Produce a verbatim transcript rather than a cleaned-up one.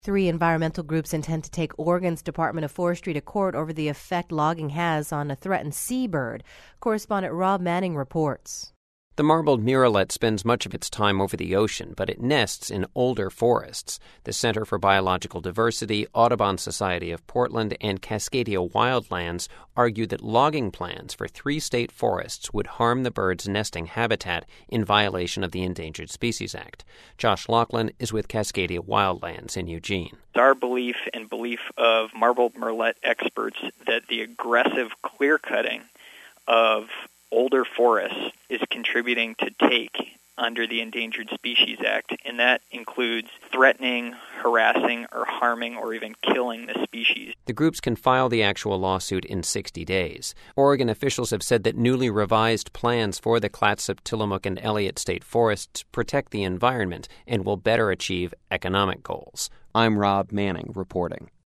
Three environmental groups intend to take Oregon's Department of Forestry to court over the effect logging has on a threatened seabird. Correspondent Rob Manning reports. The marbled murrelet spends much of its time over the ocean, but it nests in older forests. The Center for Biological Diversity, Audubon Society of Portland, and Cascadia Wildlands argue that logging plans for three state forests would harm the bird's nesting habitat in violation of the Endangered Species Act. Josh Laughlin is with Cascadia Wildlands in Eugene. It's our belief and belief of marbled murrelet experts that the aggressive clear-cutting of older forests is contributing to take under the Endangered Species Act, and that includes threatening, harassing, or harming, or even killing the species. The groups can file the actual lawsuit in sixty days. Oregon officials have said that newly revised plans for the Clatsop, Tillamook, and Elliott state forests protect the environment and will better achieve economic goals. I'm Rob Manning reporting.